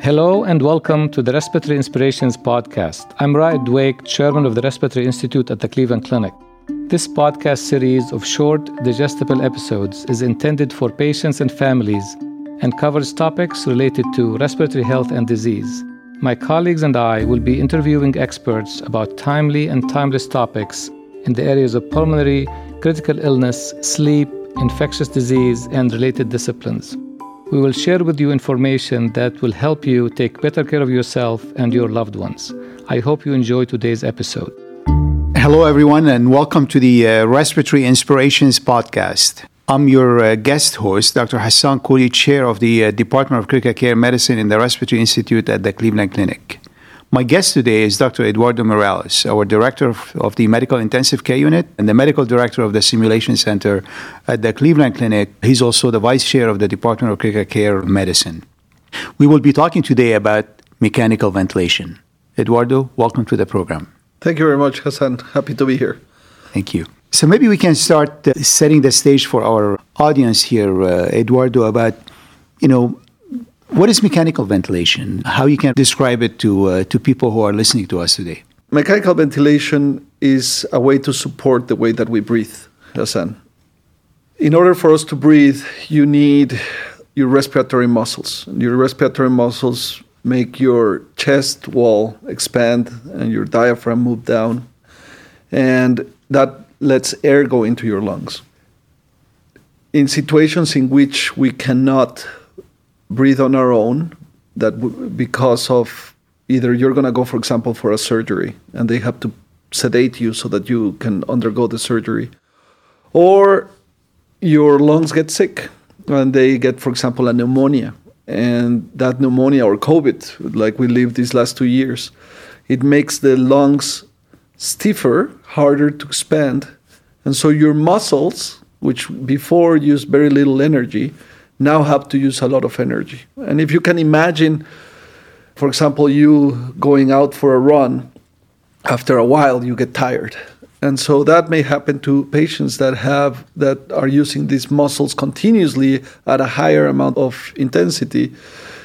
Hello and welcome to the Respiratory Inspirations podcast. I'm Raed Dweik, chairman of the Respiratory Institute at the Cleveland Clinic. This podcast series of short, digestible episodes is intended for patients and families and covers topics related to respiratory health and disease. My colleagues and I will be interviewing experts about timely and timeless topics in the areas of pulmonary, critical illness, sleep, infectious disease, and related disciplines. We will share with you information that will help you take better care of yourself and your loved ones. I hope you enjoy today's episode. Hello, everyone, and welcome to the Respiratory Inspirations podcast. I'm your guest host, Dr. Hassan Khoury, chair of the Department of Critical Care Medicine in the Respiratory Institute at the Cleveland Clinic. My guest today is Dr. Eduardo Morales, our director of the Medical Intensive Care Unit and the medical director of the Simulation Center at the Cleveland Clinic. He's also the vice chair of the Department of Critical Care Medicine. We will be talking today about mechanical ventilation. Eduardo, welcome to the program. Thank you very much, Hassan. Happy to be here. Thank you. So maybe we can start setting the stage for our audience here, Eduardo, about, what is mechanical ventilation? How you can describe it to people who are listening to us today? Mechanical ventilation is a way to support the way that we breathe, Hassan. In order for us to breathe, you need your respiratory muscles. Your respiratory muscles make your chest wall expand and your diaphragm move down. And that lets air go into your lungs. In situations in which we cannot breathe on our own, because of either you're going to go, for example, for a surgery and they have to sedate you so that you can undergo the surgery, or your lungs get sick and they get, for example, a pneumonia, and that pneumonia or COVID, like we lived these last 2 years, it makes the lungs stiffer, harder to expand, and so your muscles, which before used very little energy, now have to use a lot of energy. And if you can imagine, for example, you going out for a run, after a while you get tired. And so that may happen to patients that are using these muscles continuously at a higher amount of intensity.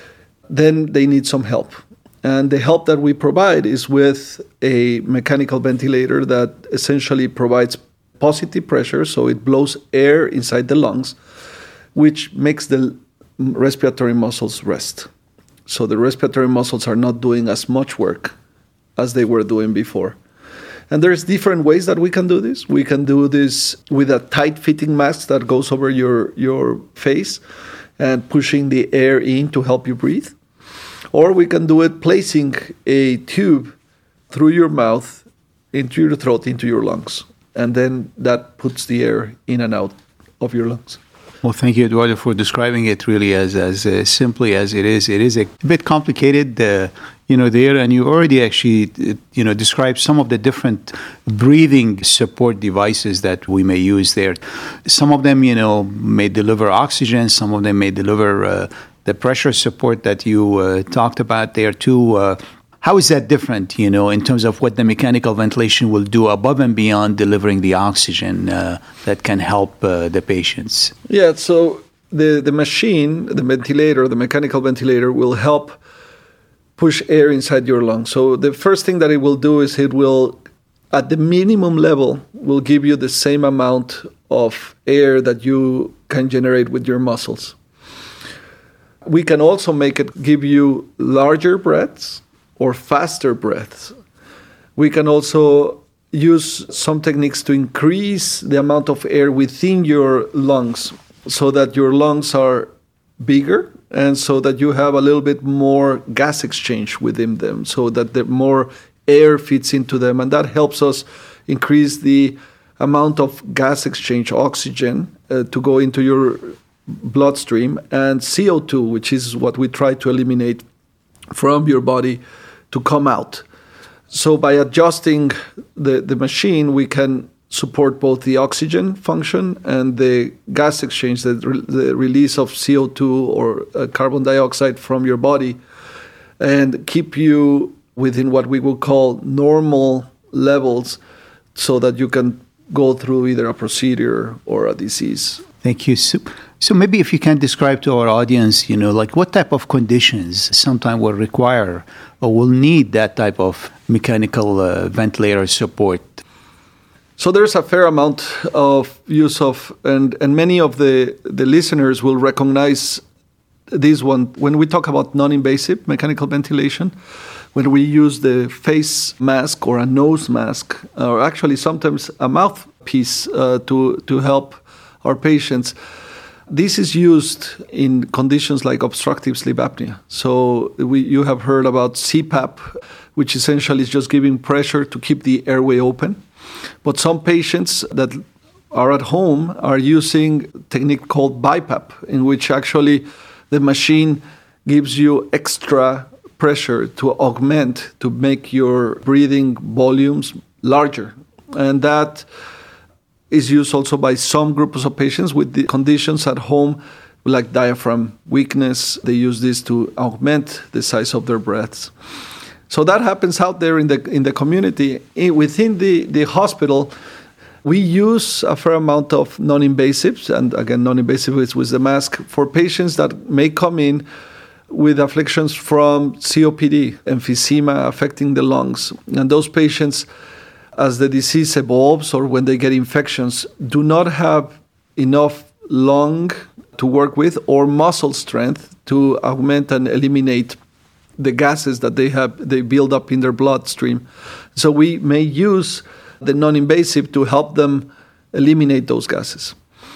Then they need some help. And the help that we provide is with a mechanical ventilator that essentially provides positive pressure, so it blows air inside the lungs, which makes the respiratory muscles rest. So the respiratory muscles are not doing as much work as they were doing before. And there's different ways that we can do this. We can do this with a tight-fitting mask that goes over your face and pushing the air in to help you breathe. Or we can do it placing a tube through your mouth, into your throat, into your lungs. And then that puts the air in and out of your lungs. Well, thank you, Eduardo, for describing it really as simply as it is. It is a bit complicated, there, and you already actually, described some of the different breathing support devices that we may use there. Some of them, may deliver oxygen. Some of them may deliver the pressure support that you talked about there too. How is that different, in terms of what the mechanical ventilation will do above and beyond delivering the oxygen that can help the patients? Yeah, so the machine, the ventilator, the mechanical ventilator will help push air inside your lungs. So the first thing that it will do is it will, at the minimum level, will give you the same amount of air that you can generate with your muscles. We can also make it give you larger breaths or faster breaths. We can also use some techniques to increase the amount of air within your lungs so that your lungs are bigger and so that you have a little bit more gas exchange within them, so that the more air fits into them. And that helps us increase the amount of gas exchange, oxygen, to go into your bloodstream, and CO2, which is what we try to eliminate from your body, to come out. So by adjusting the machine, we can support both the oxygen function and the gas exchange, the release of CO2 or carbon dioxide from your body, and keep you within what we will call normal levels so that you can go through either a procedure or a disease. Thank you. So maybe if you can describe to our audience, like what type of conditions sometimes will require or will need that type of mechanical ventilator support. So there's a fair amount of use of, and many of the listeners will recognize this one. When we talk about non-invasive mechanical ventilation, when we use the face mask or a nose mask, or actually sometimes a mouthpiece to help our patients, this is used in conditions like obstructive sleep apnea. So you have heard about CPAP, which essentially is just giving pressure to keep the airway open. But some patients that are at home are using a technique called BiPAP, in which actually the machine gives you extra pressure to augment, to make your breathing volumes larger. And that is used also by some groups of patients with the conditions at home, like diaphragm weakness. They use this to augment the size of their breaths. So that happens out there in the community. Within the hospital, we use a fair amount of non-invasives, and again, non-invasive is with the mask, for patients that may come in with afflictions from COPD, emphysema affecting the lungs. And those patients, as the disease evolves or when they get infections, do not have enough lung to work with or muscle strength to augment and eliminate the gases that they build up in their bloodstream. So we may use the non-invasive to help them eliminate those gases.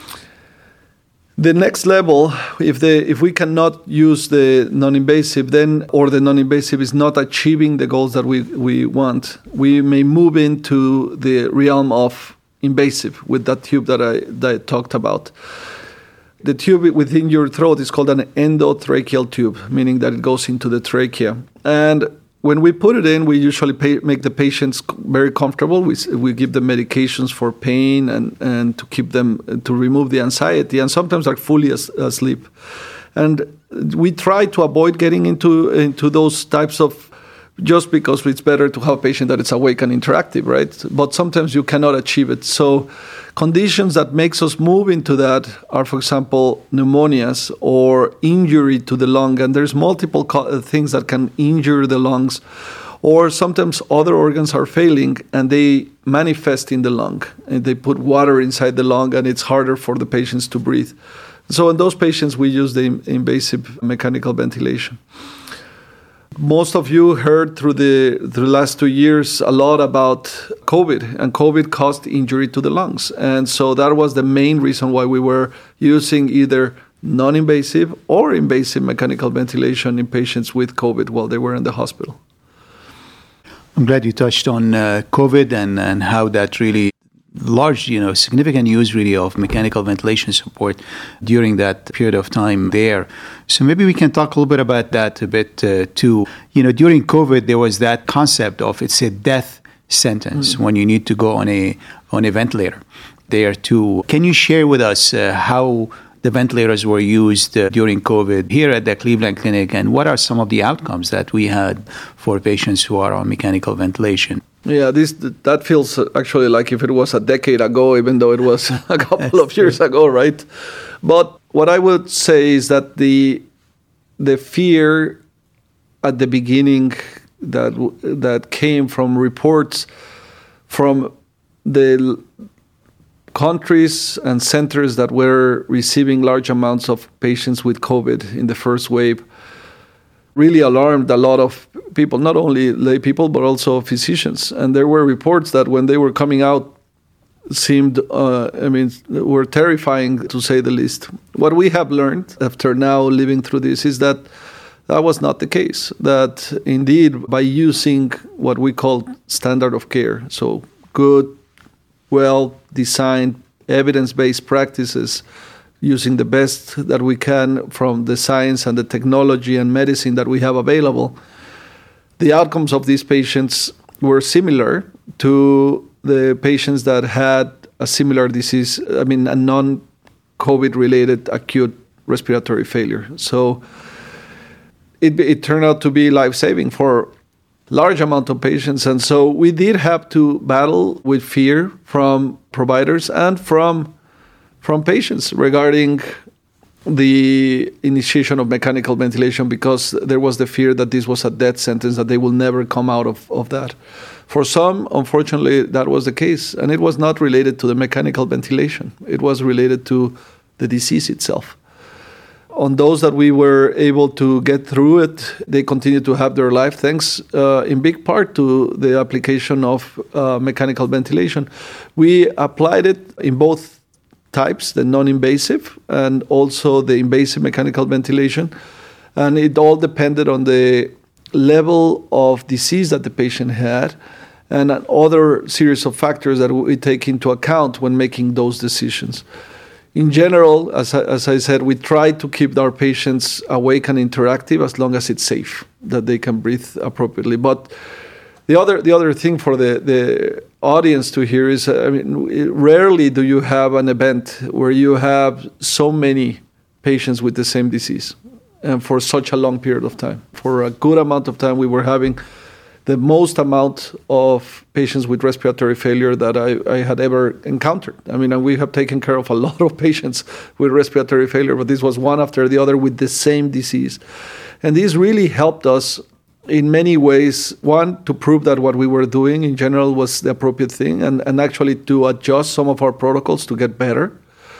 The next level, if we cannot use the non-invasive, then, or the non-invasive is not achieving the goals that we want, we may move into the realm of invasive with that tube that I talked about. The tube within your throat is called an endotracheal tube, meaning that it goes into the trachea. And when we put it in, we usually make the patients very comfortable. We give them medications for pain and to keep them, to remove the anxiety, and sometimes are fully asleep. And we try to avoid getting into those types of, just because it's better to have a patient that is awake and interactive, right? But sometimes you cannot achieve it. So conditions that makes us move into that are, for example, pneumonias or injury to the lung. And there's multiple things that can injure the lungs. Or sometimes other organs are failing and they manifest in the lung. And they put water inside the lung and it's harder for the patients to breathe. So in those patients, we use the invasive mechanical ventilation. Most of you heard through the last 2 years a lot about COVID, and COVID caused injury to the lungs. And so that was the main reason why we were using either non-invasive or invasive mechanical ventilation in patients with COVID while they were in the hospital. I'm glad you touched on COVID and how that really large, significant use really of mechanical ventilation support during that period of time there. So maybe we can talk a little bit about that a bit too. During COVID, there was that concept of it's a death sentence when you need to go on a ventilator there too. Can you share with us how the ventilators were used during COVID here at the Cleveland Clinic, and what are some of the outcomes that we had for patients who are on mechanical ventilation? Yeah, that feels actually like if it was a decade ago, even though it was a couple of years ago, right? But what I would say is that the fear at the beginning that came from reports from the countries and centers that were receiving large amounts of patients with COVID in the first wave really alarmed a lot of people, not only lay people, but also physicians. And there were reports that when they were coming out were terrifying, to say the least. What we have learned after now living through this is that was not the case. That indeed, by using what we call standard of care, so good, well-designed, evidence-based practices, using the best that we can from the science and the technology and medicine that we have available, the outcomes of these patients were similar to the patients that had a similar disease, a non-COVID-related acute respiratory failure. So it turned out to be life-saving for large amount of patients. And so we did have to battle with fear from providers and from patients regarding the initiation of mechanical ventilation because there was the fear that this was a death sentence, that they will never come out of that. For some, unfortunately, that was the case. And it was not related to the mechanical ventilation. It was related to the disease itself. On those that we were able to get through it, they continued to have their life, thanks in big part to the application of mechanical ventilation. We applied it in both types, the non-invasive and also the invasive mechanical ventilation. And it all depended on the level of disease that the patient had and other series of factors that we take into account when making those decisions. In general, as I said, we try to keep our patients awake and interactive as long as it's safe, that they can breathe appropriately. But the other thing for the audience to hear is, rarely do you have an event where you have so many patients with the same disease and for such a long period of time. For a good amount of time, we were having the most amount of patients with respiratory failure that I had ever encountered. We have taken care of a lot of patients with respiratory failure, but this was one after the other with the same disease. And this really helped us in many ways. One, to prove that what we were doing in general was the appropriate thing, and actually to adjust some of our protocols to get better,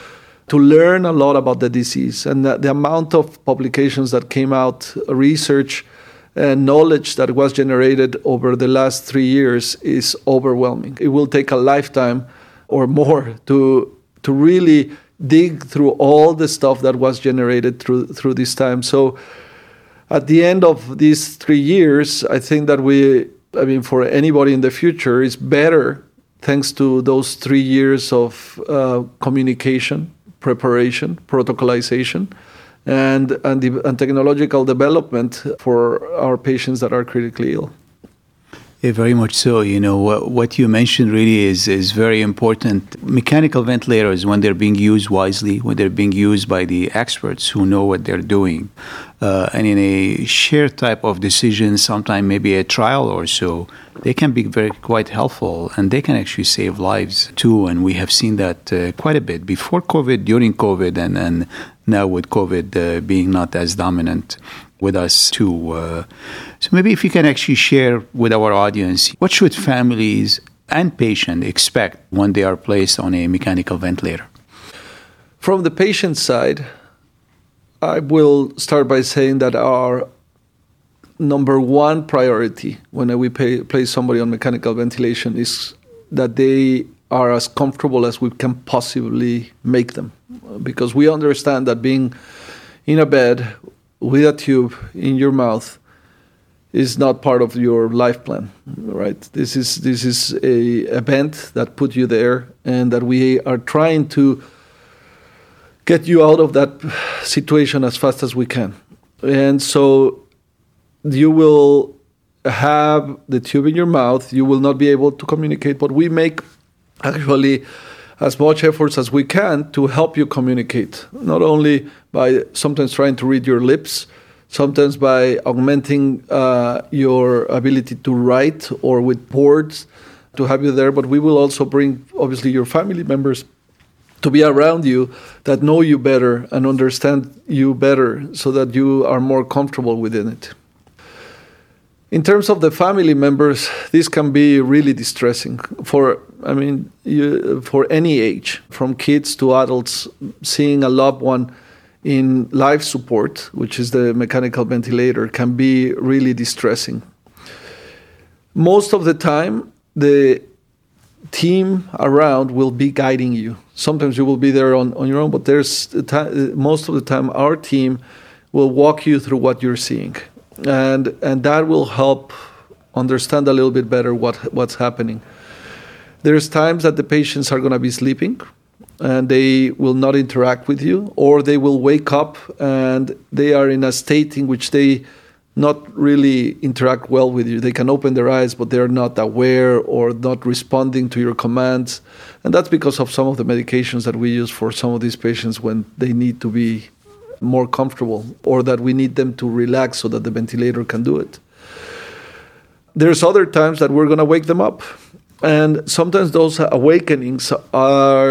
to learn a lot about the disease. And the amount of publications that came out, research, and knowledge that was generated over the last 3 years is overwhelming. It will take a lifetime or more to really dig through all the stuff that was generated through this time. So at the end of these 3 years, I think that for anybody in the future, it's better thanks to those 3 years of communication, preparation, protocolization, and technological development for our patients that are critically ill. Yeah, very much so. What you mentioned really is very important. Mechanical ventilators, when they're being used wisely, when they're being used by the experts who know what they're doing, and in a shared type of decision, sometime maybe a trial or so, they can be quite helpful, and they can actually save lives too. And we have seen that quite a bit before COVID, during COVID, and now with COVID being not as dominant with us too. So maybe if you can actually share with our audience, what should families and patients expect when they are placed on a mechanical ventilator? From the patient side, I will start by saying that our number one priority when we place somebody on mechanical ventilation is that they are as comfortable as we can possibly make them. Because we understand that being in a bed with a tube in your mouth is not part of your life plan, right? This is a event that put you there, and that we are trying to get you out of that situation as fast as we can. And so you will have the tube in your mouth, you will not be able to communicate, but we make actually as much efforts as we can to help you communicate, not only by sometimes trying to read your lips, sometimes by augmenting your ability to write or with boards to have you there, but we will also bring, obviously, your family members to be around you that know you better and understand you better so that you are more comfortable within it. In terms of the family members, this can be really distressing for any age, from kids to adults. Seeing a loved one in life support, which is the mechanical ventilator, can be really distressing. Most of the time, the team around will be guiding you. Sometimes you will be there on your own, but most of the time our team will walk you through what you're seeing. And that will help understand a little bit better what's happening. There's times that the patients are going to be sleeping and they will not interact with you, or they will wake up and they are in a state in which they not really interact well with you. They can open their eyes, but they're not aware or not responding to your commands. And that's because of some of the medications that we use for some of these patients when they need to be more comfortable, or that we need them to relax so that the ventilator can do it. There's other times that we're going to wake them up. And sometimes those awakenings are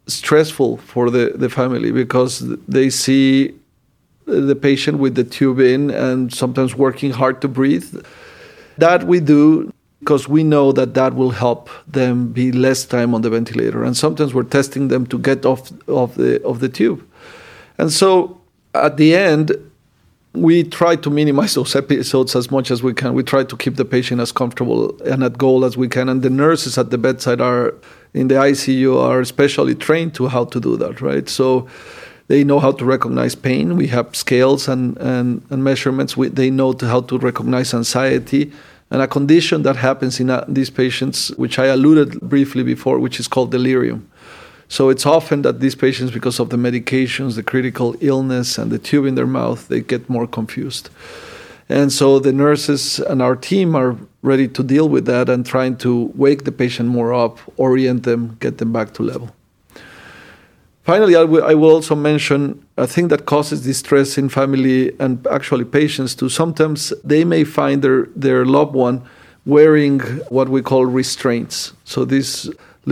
stressful for the family because they see the patient with the tube in and sometimes working hard to breathe. That we do because we know that that will help them be less time on the ventilator. And sometimes we're testing them to get off the tube. And so at the end, we try to minimize those episodes as much as we can. We try to keep the patient as comfortable and at goal as we can. And the nurses at the bedside in the ICU are especially trained to how to do that, right? So they know how to recognize pain. We have scales and measurements. They know how to recognize anxiety. And a condition that happens in these patients, which I alluded briefly before, which is called delirium. So it's often that these patients, because of the medications, the critical illness, and the tube in their mouth, they get more confused. And so the nurses and our team are ready to deal with that and trying to wake the patient more up, orient them, get them back to level. Finally, I will also mention a thing that causes distress in family and actually patients too. Sometimes they may find their loved one wearing what we call restraints. So these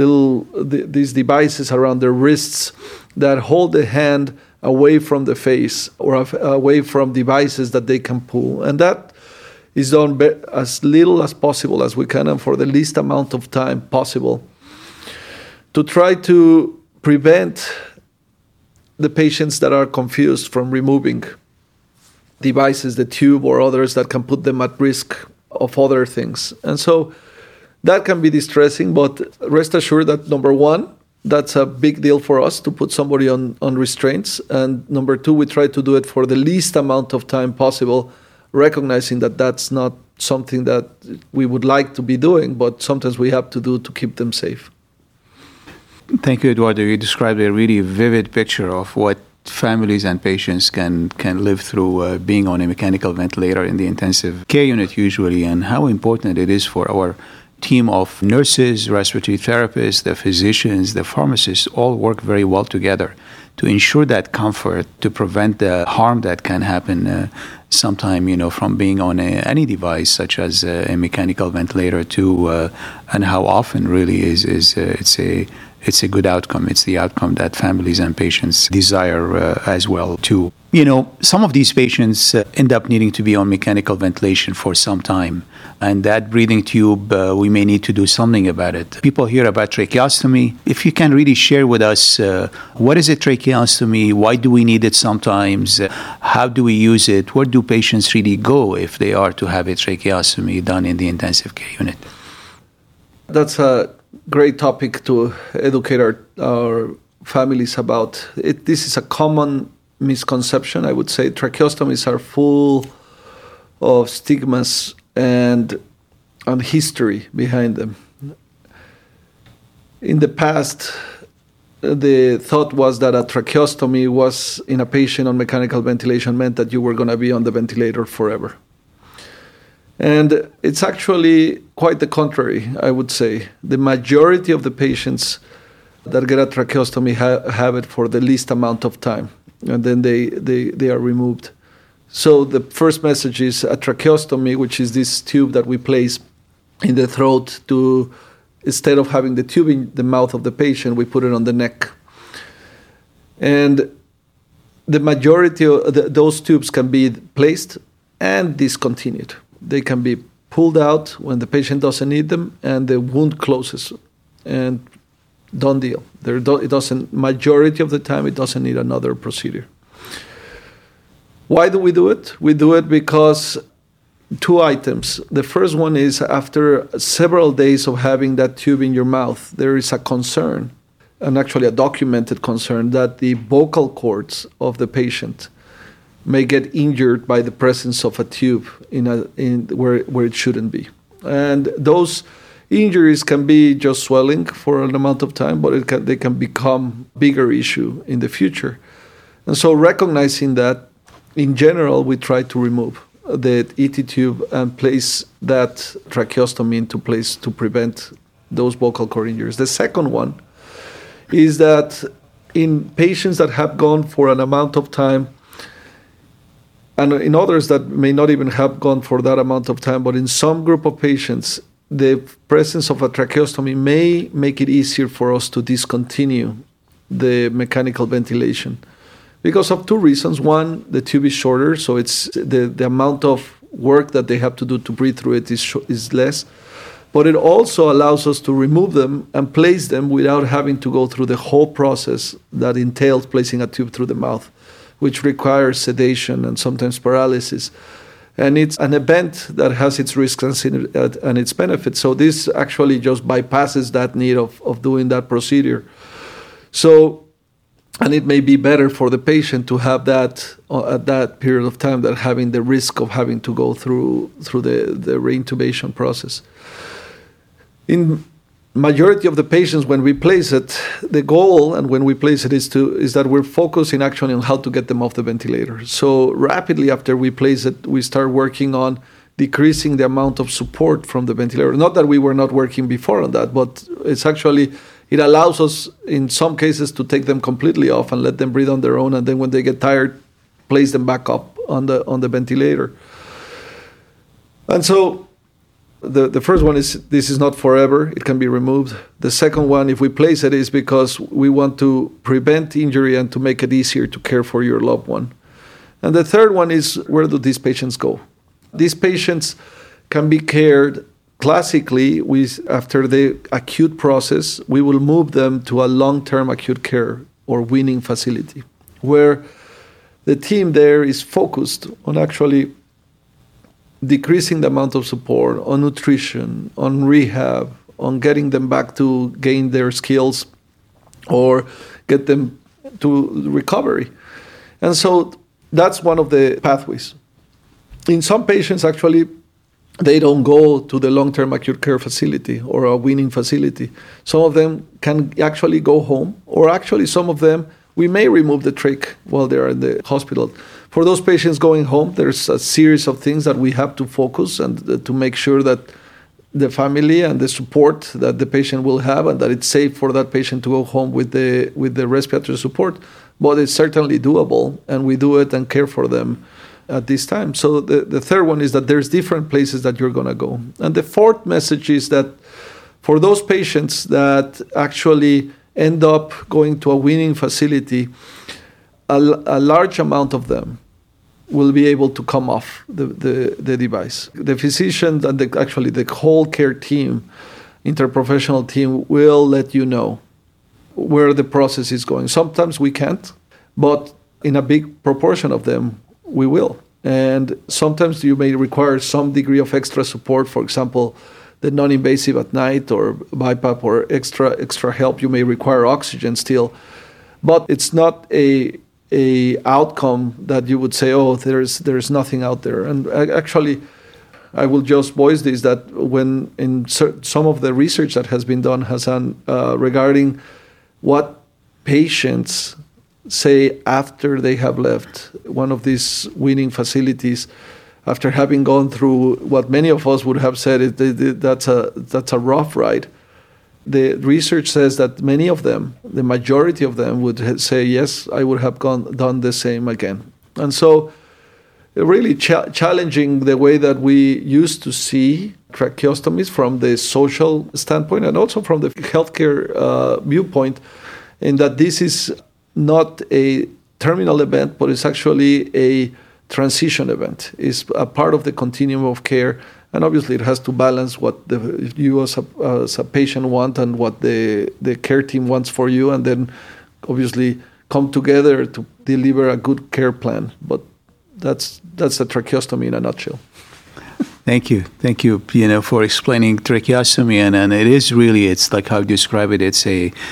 devices around their wrists that hold the hand away from the face or away from devices that they can pull. And that is done as little as possible as we can and for the least amount of time possible to try to prevent the patients that are confused from removing devices, the tube or others that can put them at risk of other things. And so that can be distressing, but rest assured that number one, that's a big deal for us to put somebody on restraints. And number two, we try to do it for the least amount of time possible, recognizing that that's not something that we would like to be doing, but sometimes we have to do to keep them safe. Thank you, Eduardo. You described a really vivid picture of what families and patients can live through being on a mechanical ventilator in the intensive care unit usually, and how important it is for our team of nurses, respiratory therapists, the physicians, the pharmacists all work very well together to ensure that comfort, to prevent the harm that can happen sometime, from being on any device such as a mechanical ventilator and how often really it's a good outcome. It's the outcome that families and patients desire as well too. Some of these patients end up needing to be on mechanical ventilation for some time. And that breathing tube, we may need to do something about it. People hear about tracheostomy. If you can really share with us, what is a tracheostomy? Why do we need it sometimes? How do we use it? Where do patients really go if they are to have a tracheostomy done in the intensive care unit? That's a great topic to educate our families about. This is a common misconception, I would say. Tracheostomies are full of stigmas and history behind them. In the past, the thought was that a tracheostomy was in a patient on mechanical ventilation meant that you were going to be on the ventilator forever. And it's actually quite the contrary, I would say. The majority of the patients that get a tracheostomy have it for the least amount of time, and then they are removed. So the first message is a tracheostomy, which is this tube that we place in the throat to, instead of having the tube in the mouth of the patient, we put it on the neck. And the majority of those tubes can be placed and discontinued. They can be pulled out when the patient doesn't need them and the wound closes and done deal. Majority of the time, it doesn't need another procedure. Why do we do it? We do it because two items. The first one is after several days of having that tube in your mouth, there is a concern, and actually a documented concern, that the vocal cords of the patient may get injured by the presence of a tube where it shouldn't be. And those injuries can be just swelling for an amount of time, but they can become bigger issue in the future. And so recognizing that, in general, we try to remove the ET tube and place that tracheostomy into place to prevent those vocal cord injuries. The second one is that in patients that have gone for an amount of time, and in others that may not even have gone for that amount of time, but in some group of patients, the presence of a tracheostomy may make it easier for us to discontinue the mechanical ventilation because of two reasons. One, the tube is shorter, so it's the amount of work that they have to do to breathe through it is less. But it also allows us to remove them and place them without having to go through the whole process that entails placing a tube through the mouth, which requires sedation and sometimes paralysis. And it's an event that has its risks and its benefits. So this actually just bypasses that need of doing that procedure. So, and it may be better for the patient to have that at that period of time than having the risk of having to go through the reintubation process. In majority of the patients, when we place it, the goal and when we place it is that we're focusing actually on how to get them off the ventilator. So rapidly after we place it, we start working on decreasing the amount of support from the ventilator. Not that we were not working before on that, but it's actually, it allows us in some cases to take them completely off and let them breathe on their own, and then when they get tired, place them back up on the ventilator. And so the first one is this is not forever, it can be removed. The second one, if we place it, is because we want to prevent injury and to make it easier to care for your loved one. And the third one is, where do these patients go? These patients can be cared classically after the acute process. We will move them to a long-term acute care or weaning facility, where the team there is focused on actually decreasing the amount of support, on nutrition, on rehab, on getting them back to gain their skills or get them to recovery. And so that's one of the pathways. In some patients, actually, they don't go to the long-term acute care facility or a weaning facility. Some of them can actually go home, or actually some of them, we may remove the trach while they're in the hospital. For those patients going home, there's a series of things that we have to focus and to make sure that the family and the support that the patient will have and that it's safe for that patient to go home with the respiratory support. But it's certainly doable, and we do it and care for them at this time. So the third one is that there's different places that you're going to go. And the fourth message is that for those patients that actually end up going to a weaning facility, a large amount of them will be able to come off the device. The physicians and actually the whole care team, interprofessional team, will let you know where the process is going. Sometimes we can't, but in a big proportion of them, we will. And sometimes you may require some degree of extra support, for example, the non-invasive at night or BiPAP or extra help. You may require oxygen still, but it's not a outcome that you would say, oh, there's nothing out there. And actually, I will just voice this, that when in some of the research that has been done, Hassan, regarding what patients say after they have left one of these weaning facilities, after having gone through what many of us would have said, that's a rough ride. The research says that many of them, the majority of them, would say, yes, I would have done the same again. And so really challenging the way that we used to see tracheostomies from the social standpoint and also from the healthcare viewpoint, in that this is not a terminal event, but it's actually a transition event. It's a part of the continuum of care, and obviously it has to balance what you as a patient want and what the care team wants for you, and then obviously come together to deliver a good care plan. But that's a tracheostomy in a nutshell. Thank you, for explaining tracheostomy, and it is really, it's like how you describe it. It's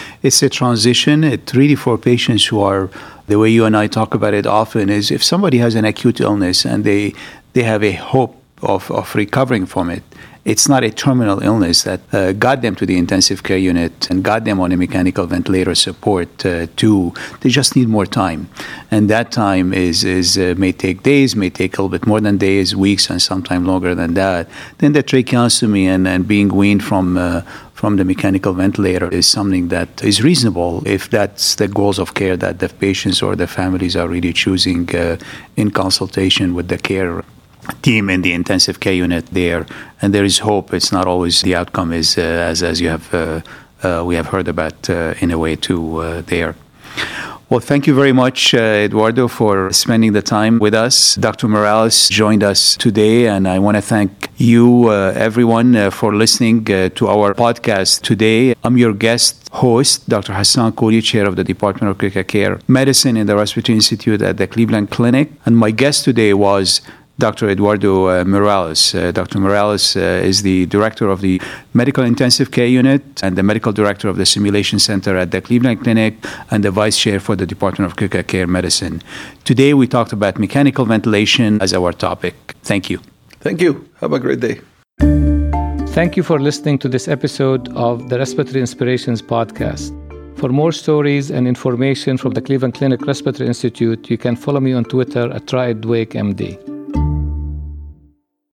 a transition. It really, for patients who are, the way you and I talk about it often, is if somebody has an acute illness and they have a hope of recovering from it, it's not a terminal illness that got them to the intensive care unit and got them on a mechanical ventilator support they just need more time. And that time may take days, may take a little bit more than days, weeks, and sometimes longer than that. Then the tracheostomy and being weaned from the mechanical ventilator is something that is reasonable if that's the goals of care that the patients or the families are really choosing in consultation with the care team in the intensive care unit there. And there is hope. It's not always the outcome is as you have we have heard about in a way too there. Well, thank you very much, Eduardo, for spending the time with us. Dr. Morales joined us today, and I want to thank you, everyone, for listening to our podcast today. I'm your guest host, Dr. Hassan Khouri, Chair of the Department of Critical Care Medicine in the Respiratory Institute at the Cleveland Clinic. And my guest today was Dr. Eduardo Morales. Dr. Morales is the director of the Medical Intensive Care Unit and the medical director of the Simulation Center at the Cleveland Clinic and the vice chair for the Department of Critical Care Medicine. Today we talked about mechanical ventilation as our topic. Thank you. Thank you. Have a great day. Thank you for listening to this episode of the Respiratory Inspirations podcast. For more stories and information from the Cleveland Clinic Respiratory Institute, you can follow me on Twitter at @RaedWakeMD.